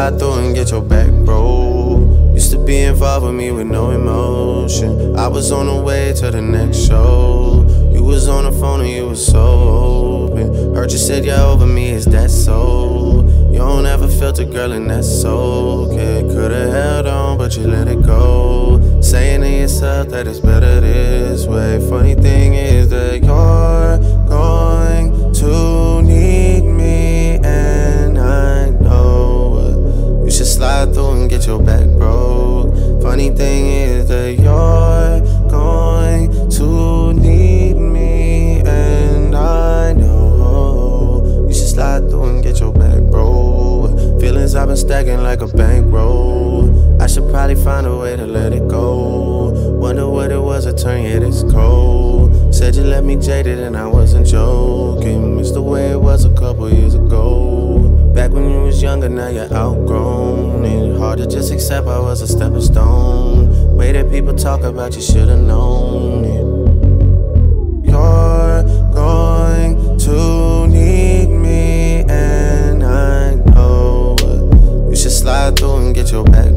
slide through and get your back, bro. Used to be involved with me with no emotion. I was on the way to the next show. You was on the phone and you was so open. Heard you said you're over me, is that so? You don't ever felt a girl and that's so okay. Could've held on but you let it go, saying to yourself that it's better this way. Funny thing is that you're going to need me, and I know you should slide through and get your back broke. Funny thing is that you're going to need me, and I know you should slide through and get your back broke. Feelings I've been stacking like a bankroll. I should probably find a way to let it go. Wonder what it was that turned you this cold. Said you left me jaded and I wasn't joking. It's the way it was a couple years ago. Back when you was younger, now you're outgrown. And hard to just accept I was a stepping stone. Way that people talk about you should've known it. You're going to need me, and I know you should slide through and get your back